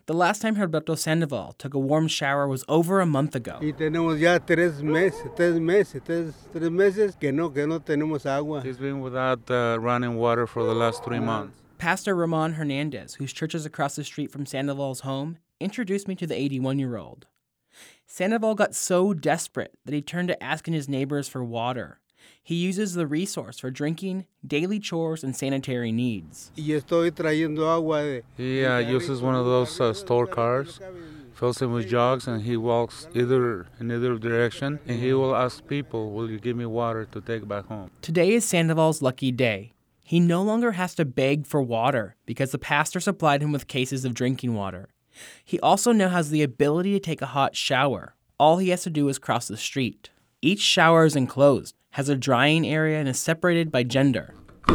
The last time Herberto Sandoval took a warm shower was over a month ago. Y tenemos ya 3 meses que no tenemos agua. He's been without running water for the last 3 months. Pastor Ramon Hernandez, whose church is across the street from Sandoval's home, introduced me to the 81-year-old. Sandoval got so desperate that he turned to asking his neighbors for water. He uses the resource for drinking, daily chores, and sanitary needs. Y estoy trayendo agua He uses one of those store cars, fills them with jugs, and he walks in either direction, and he will ask people, will you give me water to take back home? Today is Sandoval's lucky day. He no longer has to beg for water because the pastor supplied him with cases of drinking water. He also now has the ability to take a hot shower. All he has to do is cross the street. Each shower is enclosed, has a drying area, and is separated by gender.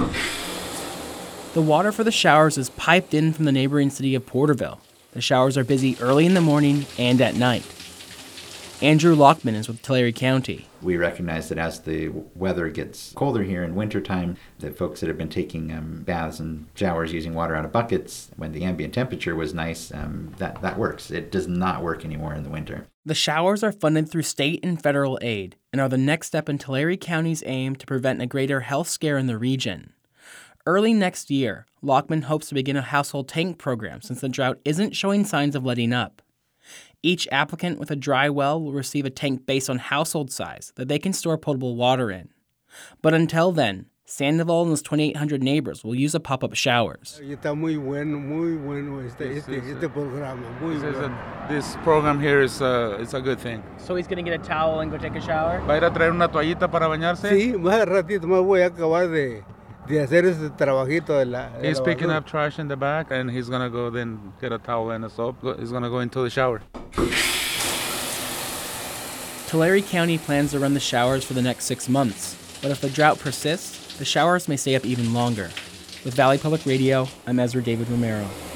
The water for the showers is piped in from the neighboring city of Porterville. The showers are busy early in the morning and at night. Andrew Lockman is with Tulare County. We recognize that as the weather gets colder here in wintertime, that folks that have been taking baths and showers using water out of buckets when the ambient temperature was nice, that works. It does not work anymore in the winter. The showers are funded through state and federal aid and are the next step in Tulare County's aim to prevent a greater health scare in the region. Early next year, Lockman hopes to begin a household tank program since the drought isn't showing signs of letting up. Each applicant with a dry well will receive a tank based on household size that they can store potable water in. But until then, Sandoval and his 2,800 neighbors will use the pop-up showers. Está muy bueno este programa, muy bueno. This program here is it's a good thing. So he's going to get a towel and go take a shower? ¿Va a ir a traer una toallita para bañarse? Sí, más ratito más voy a acabar de hacer ese trabajito de la. He's picking up trash in the back, and he's gonna go then get a towel and a soap. He's gonna go into the shower. Tulare County plans to run the showers for the next 6 months, but if the drought persists, the showers may stay up even longer. With Valley Public Radio, I'm Ezra David Romero.